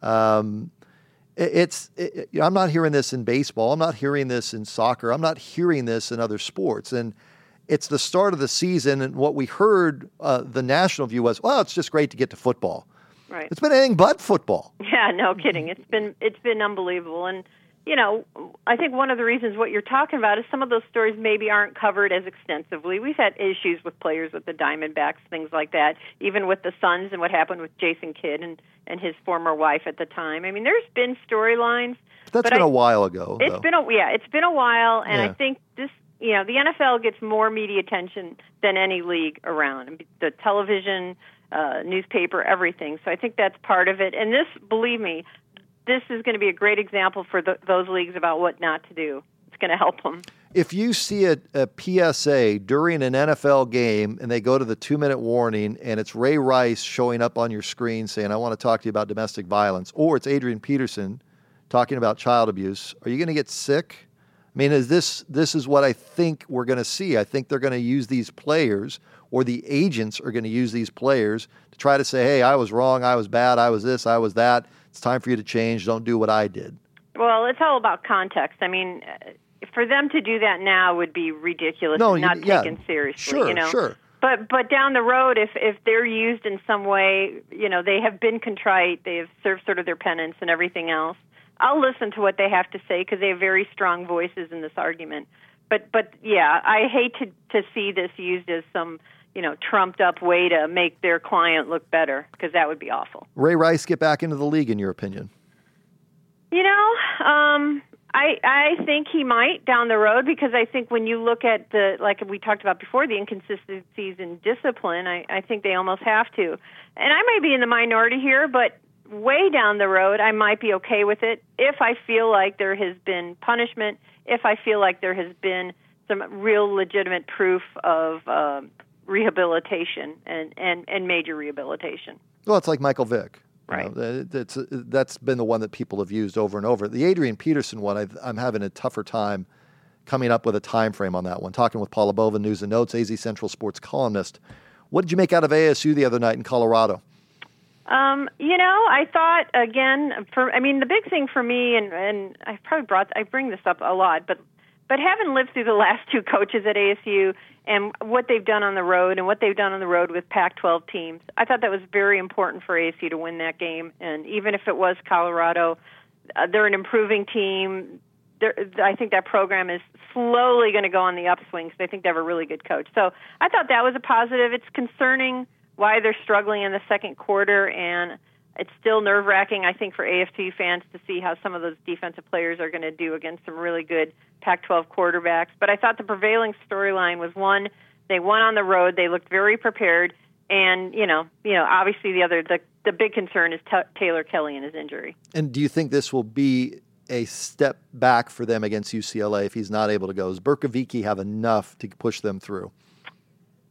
Um, it, it's it, I'm not hearing this in baseball. I'm not hearing this in soccer. I'm not hearing this in other sports. And it's the start of the season, and what we heard, uh, the national view was, well, it's just great to get to football. Right. It's been anything but football. Yeah, no kidding. It's been it's been unbelievable. And, you know, I think one of the reasons what you're talking about is some of those stories maybe aren't covered as extensively. We've had issues with players with the Diamondbacks, things like that, even with the Suns and what happened with Jason Kidd and, and his former wife at the time. I mean, there's been storylines. But that's but been I, a while ago. It's though. been a yeah, it's been a while, and Yeah. I think this, you know, the N F L gets more media attention than any league around. The television, uh, newspaper, everything. So I think that's part of it. And this, believe me, this is going to be a great example for the, those leagues about what not to do. It's going to help them. If you see a, a P S A during an N F L game and they go to the two-minute warning and it's Ray Rice showing up on your screen saying, I want to talk to you about domestic violence, or it's Adrian Peterson talking about child abuse, are you going to get sick? I mean, is this this is what I think we're going to see. I think they're going to use these players, or the agents are going to use these players to try to say, hey, I was wrong, I was bad, I was this, I was that. It's time for you to change. Don't do what I did. Well, it's all about context. I mean, for them to do that now would be ridiculous No, and not you- yeah, taken seriously. sure, you know? sure. But but down the road, if if they're used in some way, you know, they have been contrite, they have served sort of their penance and everything else, I'll listen to what they have to say because they have very strong voices in this argument. But but yeah, I hate to to see this used as some, you know, trumped up way to make their client look better, because that would be awful. Ray Rice get back into the league, in your opinion? You know, um, I I think he might down the road, because I think when you look at the, like we talked about before, the inconsistencies in discipline, I, I think they almost have to. And I may be in the minority here, but way down the road, I might be okay with it if I feel like there has been punishment, if I feel like there has been some real legitimate proof of um, rehabilitation and, and, and major rehabilitation. Well, it's like Michael Vick. You Right. know, that's, that's been the one that people have used over and over. The Adrian Peterson one, I've, I'm having a tougher time coming up with a time frame on that one. Talking with Paula Bova, News and Notes, A Z Central Sports columnist. What did you make out of A S U the other night in Colorado? Um, you know, I thought, again, for I mean, the big thing for me, and, and I probably brought, I bring this up a lot, but but having lived through the last two coaches at A S U and what they've done on the road and what they've done on the road with Pac twelve teams, I thought that was very important for A S U to win that game. And even if it was Colorado, uh, they're an improving team. They're, I think that program is slowly going to go on the upswing, because I think they have a really good coach. So I thought that was a positive. It's concerning why they're struggling in the second quarter, and it's still nerve-wracking, I think, for A F C fans to see how some of those defensive players are going to do against some really good Pac twelve quarterbacks. But I thought the prevailing storyline was, one, they won on the road, they looked very prepared, and, you know, you know, obviously the other, the, the big concern is T- Taylor Kelly and his injury. And do you think this will be a step back for them against U C L A if he's not able to go? Does Berkovicki have enough to push them through?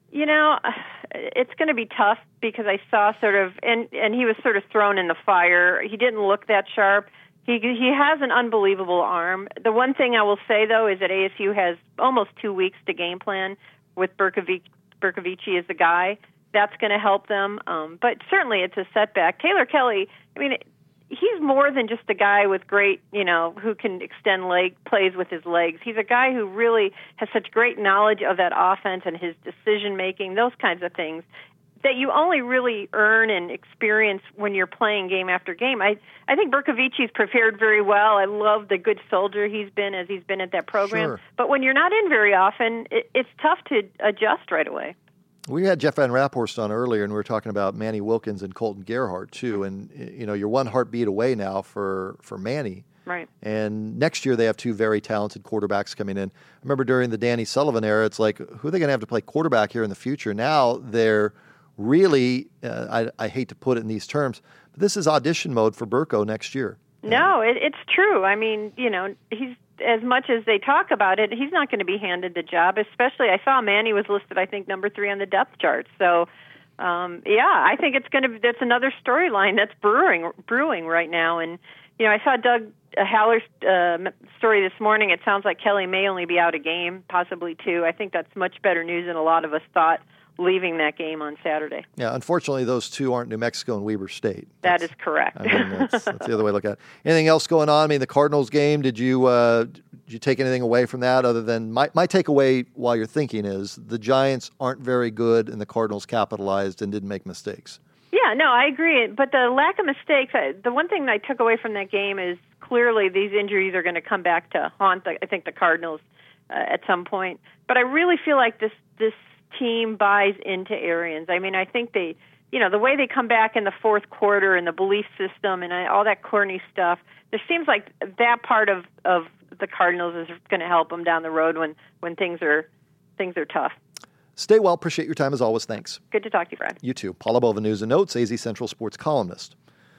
You know, it's going to be tough because I saw sort of, and, and he was sort of thrown in the fire. He didn't look that sharp. He he has an unbelievable arm. The one thing I will say, though, is that A S U has almost two weeks to game plan with Berkovic, Berkovici as the guy. That's going to help them. Um, but certainly it's a setback. Taylor Kelly, I mean, he's more than just a guy with great, you know, who can extend leg plays with his legs. He's a guy who really has such great knowledge of that offense and his decision making, those kinds of things that you only really earn and experience when you're playing game after game. I I think Berkovici's prepared very well. I love the good soldier he's been as he's been at that program. Sure. But when you're not in very often, it, it's tough to adjust right away. We had Jeff Van Raphorst on earlier, and we were talking about Manny Wilkins and Colton Gerhardt, too. And, you know, you're one heartbeat away now for, for Manny. Right. And next year they have two very talented quarterbacks coming in. I remember during the Danny Sullivan era, it's like, who are they going to have to play quarterback here in the future? Now they're really, uh, I, I hate to put it in these terms, but this is audition mode for Burko next year. No, it, it's true. I mean, you know, he's as much as they talk about it, he's not going to be handed the job. Especially, I saw Manny was listed, I think, number three on the depth chart. So, um, yeah, I think it's going to. That's another storyline that's brewing, brewing right now. And you know, I saw Doug Haller's uh, story this morning. It sounds like Kelly may only be out a game, possibly two. I think that's much better news than a lot of us thought leaving that game on Saturday. Yeah, unfortunately, those two aren't New Mexico and Weber State. That is correct. I mean, that's, that's the other way to look at it. Anything else going on? I mean, the Cardinals game, did you uh, did you take anything away from that other than my, my takeaway while you're thinking is the Giants aren't very good and the Cardinals capitalized and didn't make mistakes? Yeah, no, I agree. But the lack of mistakes, the one thing that I took away from that game is clearly these injuries are going to come back to haunt, the, I think, the Cardinals uh, at some point. But I really feel like this this team buys into Arians. I mean, I think they, you know, the way they come back in the fourth quarter and the belief system and all that corny stuff, there seems like that part of, of the Cardinals is going to help them down the road when, when things are things are tough. Stay well. Appreciate your time as always. Thanks. Good to talk to you, Brad. You too. Paula Bova, News and Notes, A Z Central Sports columnist.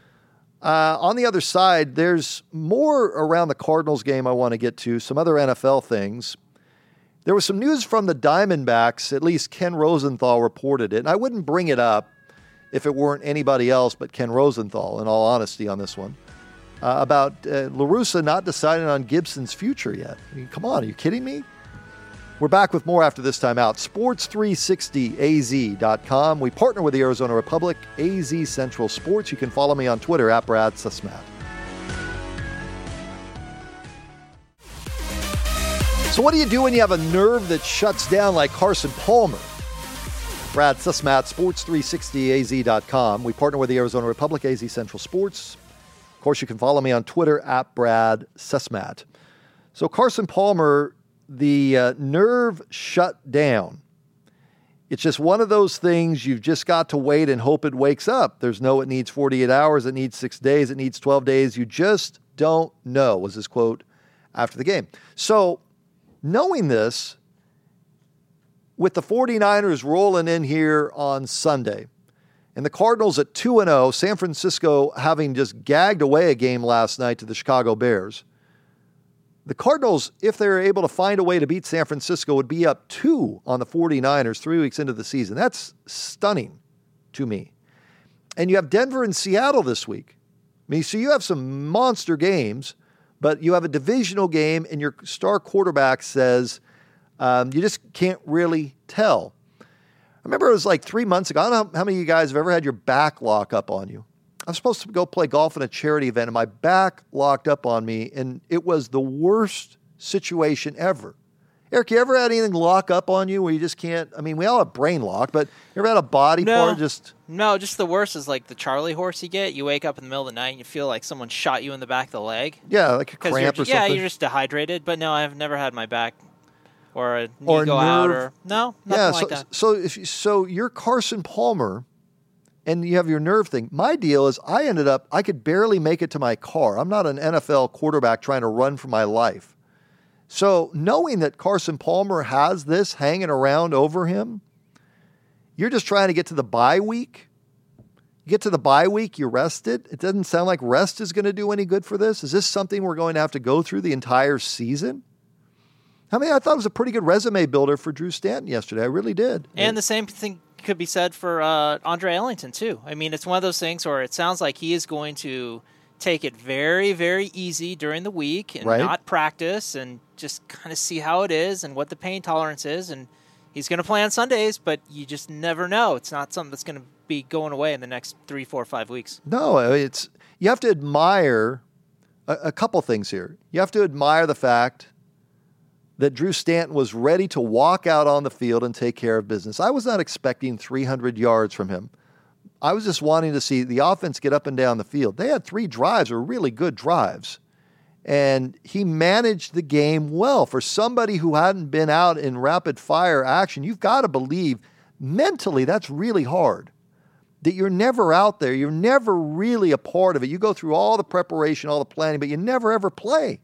Uh, on the other side, there's more around the Cardinals game I want to get to, some other N F L things. There was some news from the Diamondbacks, at least Ken Rosenthal reported it, and I wouldn't bring it up if it weren't anybody else but Ken Rosenthal, in all honesty on this one, uh, about uh, La Russa not deciding on Gibson's future yet. I mean, come on, are you kidding me? We're back with more after this time out. sports three sixty A Z dot com. We partner with the Arizona Republic, A Z Central Sports. You can follow me on Twitter at Brad Susmat. So what do you do when you have a nerve that shuts down like Carson Palmer? Brad Susmat, sports three sixty A Z dot com. We partner with the Arizona Republic, A Z Central Sports. Of course, you can follow me on Twitter at Brad Susmat. So Carson Palmer, the uh, nerve shut down. It's just one of those things you've just got to wait and hope it wakes up. There's no, it needs forty-eight hours, it needs six days, it needs twelve days. You just don't know, was his quote after the game. So knowing this, with the 49ers rolling in here on Sunday, and the Cardinals at two and oh, San Francisco having just gagged away a game last night to the Chicago Bears, the Cardinals, if they're able to find a way to beat San Francisco, would be up two on the 49ers three weeks into the season. That's stunning to me. And you have Denver and Seattle this week. I mean, so you have some monster games, but you have a divisional game and your star quarterback says um, you just can't really tell. I remember it was like three months ago. I don't know how many of you guys have ever had your back lock up on you. I was supposed to go play golf at a charity event and my back locked up on me and it was the worst situation ever. Eric, you ever had anything lock up on you where you just can't, I mean, we all have brain lock, but you ever had a body no. part just... No, just the worst is like the Charlie horse you get. You wake up in the middle of the night and you feel like someone shot you in the back of the leg. Yeah, like a cramp you're, or something. Yeah, you're just dehydrated. But no, I've never had my back or a knee or go nerve. out. Or No, nothing yeah, like so, that. So, if you, so you're Carson Palmer and you have your nerve thing. My deal is I ended up, I could barely make it to my car. I'm not an N F L quarterback trying to run for my life. So knowing that Carson Palmer has this hanging around over him, you're just trying to get to the bye week. You get to the bye week, you're rested. It doesn't sound like rest is going to do any good for this. Is this something we're going to have to go through the entire season? I mean, I thought it was a pretty good resume builder for Drew Stanton yesterday. I really did. And the same thing could be said for uh, Andre Ellington, too. I mean, it's one of those things where it sounds like he is going to take it very, very easy during the week and right. not practice and just kind of see how it is and what the pain tolerance is. And he's going to play on Sundays, but you just never know. It's not something that's going to be going away in the next three, four, five weeks. No, it's you have to admire a, a couple things here. You have to admire the fact that Drew Stanton was ready to walk out on the field and take care of business. I was not expecting three hundred yards from him. I was just wanting to see the offense get up and down the field. They had three drives, or really good drives. And he managed the game well. For somebody who hadn't been out in rapid fire action, you've got to believe mentally that's really hard. That you're never out there. You're never really a part of it. You go through all the preparation, all the planning, but you never ever play.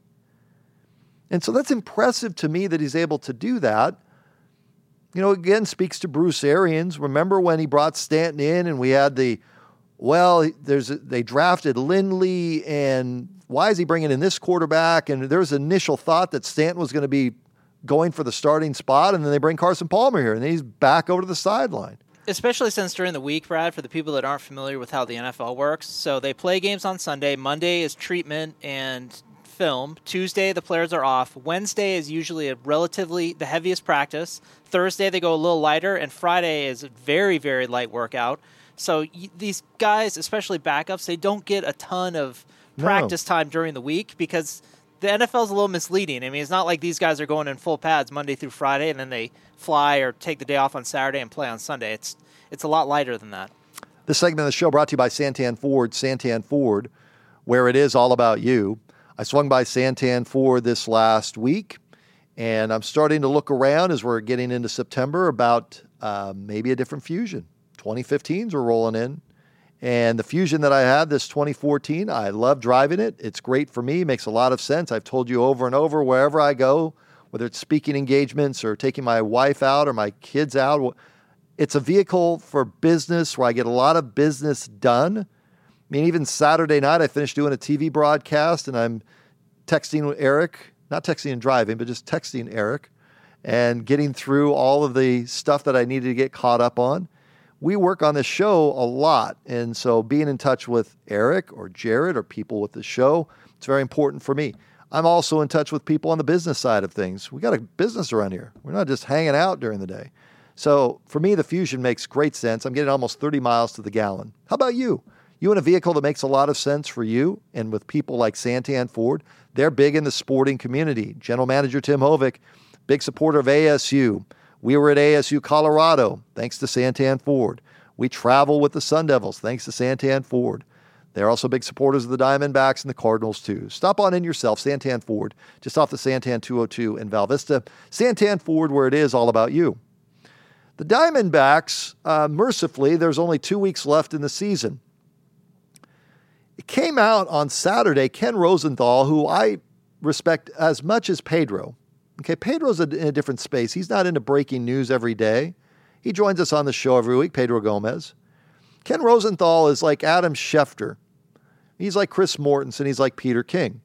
And so that's impressive to me that he's able to do that. You know, again, speaks to Bruce Arians. Remember when he brought Stanton in and we had the, well, there's a, they drafted Lindley, and why is he bringing in this quarterback? And there was initial thought that Stanton was going to be going for the starting spot, and then they bring Carson Palmer here, and then he's back over to the sideline. Especially since during the week, Brad, for the people that aren't familiar with how the N F L works, so they play games on Sunday. Monday is treatment and film. Tuesday, the players are off. Wednesday is usually a relatively the heaviest practice. Thursday, they go a little lighter, and Friday is a very, very light workout. So y- these guys, especially backups, they don't get a ton of practice no. time during the week because the N F L is a little misleading. I mean, it's not like these guys are going in full pads Monday through Friday, and then they fly or take the day off on Saturday and play on Sunday. It's it's a lot lighter than that. This segment of the show brought to you by Santan Ford. Santan Ford, where it is all about you. I swung by Santan Ford this last week, and I'm starting to look around as we're getting into September about uh, maybe a different Fusion. twenty fifteens are rolling in, and the Fusion that I had, this twenty fourteen, I love driving it. It's great for me. It makes a lot of sense. I've told you over and over, wherever I go, whether it's speaking engagements or taking my wife out or my kids out, it's a vehicle for business where I get a lot of business done. I mean, even Saturday night, I finished doing a T V broadcast, and I'm texting with Eric, not texting and driving, but just texting Eric and getting through all of the stuff that I needed to get caught up on. We work on this show a lot, and so being in touch with Eric or Jared or people with the show, it's very important for me. I'm also in touch with people on the business side of things. We got a business around here. We're not just hanging out during the day. So for me, the Fusion makes great sense. I'm getting almost thirty miles to the gallon. How about you? You in a vehicle that makes a lot of sense for you, and with people like Santan Ford, they're big in the sporting community. General Manager Tim Hovick, big supporter of A S U. We were at A S U Colorado, thanks to Santan Ford. We travel with the Sun Devils, thanks to Santan Ford. They're also big supporters of the Diamondbacks and the Cardinals, too. Stop on in yourself, Santan Ford, just off the Santan two oh two in Val Vista. Santan Ford, where it is all about you. The Diamondbacks, uh, mercifully, there's only two weeks left in the season. It came out on Saturday, Ken Rosenthal, who I respect as much as Pedro. Okay, Pedro's in a different space. He's not into breaking news every day. He joins us on the show every week, Pedro Gomez. Ken Rosenthal is like Adam Schefter. He's like Chris Mortensen. He's like Peter King.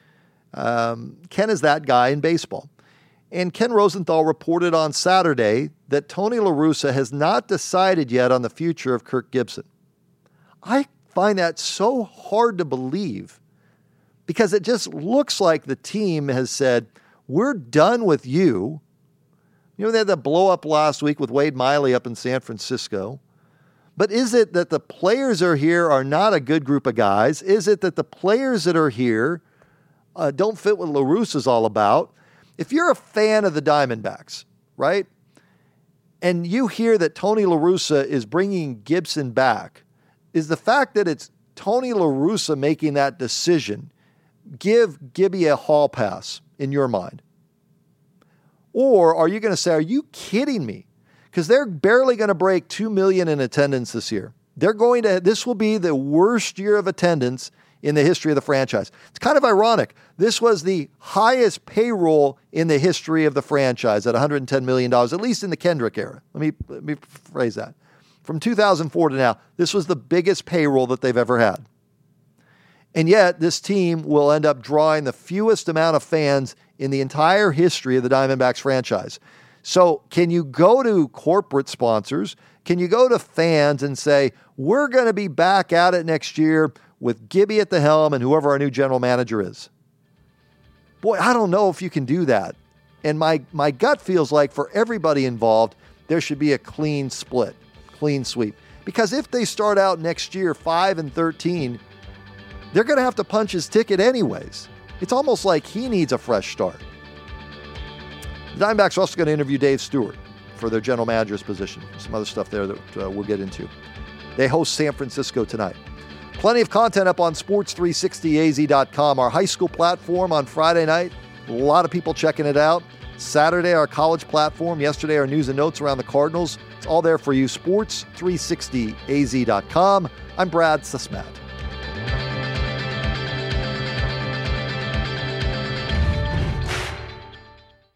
Um, Ken is that guy in baseball. And Ken Rosenthal reported on Saturday that Tony La Russa has not decided yet on the future of Kirk Gibson. I find that so hard to believe because it just looks like the team has said, we're done with you. You know, they had that blow up last week with Wade Miley up in San Francisco. But is it that the players are here are not a good group of guys? Is it that the players that are here uh, don't fit what La Russa's all about? If you're a fan of the Diamondbacks, right, and you hear that Tony La Russa is bringing Gibson back, is the fact that it's Tony La Russa making that decision give Gibby a hall pass in your mind? Or are you going to say, are you kidding me? Because they're barely going to break two million in attendance this year. They're going to, this will be the worst year of attendance in the history of the franchise. It's kind of ironic. This was the highest payroll in the history of the franchise at one hundred ten million dollars, at least in the Kendrick era. Let me, let me phrase that. From two thousand four to now, this was the biggest payroll that they've ever had. And yet, this team will end up drawing the fewest amount of fans in the entire history of the Diamondbacks franchise. So can you go to corporate sponsors? Can you go to fans and say, we're going to be back at it next year with Gibby at the helm and whoever our new general manager is? Boy, I don't know if you can do that. And my, my gut feels like for everybody involved, there should be a clean split, clean sweep. Because if they start out next year five and thirteen, they're going to have to punch his ticket anyways. It's almost like he needs a fresh start. The Diamondbacks are also going to interview Dave Stewart for their general manager's position. Some other stuff there that uh, we'll get into. They host San Francisco tonight. Plenty of content up on sports three sixty A Z dot com. Our high school platform on Friday night. A lot of people checking it out. Saturday, our college platform. Yesterday, our news and notes around the Cardinals. It's all there for you. sports three sixty A Z dot com. I'm Brad Susmat.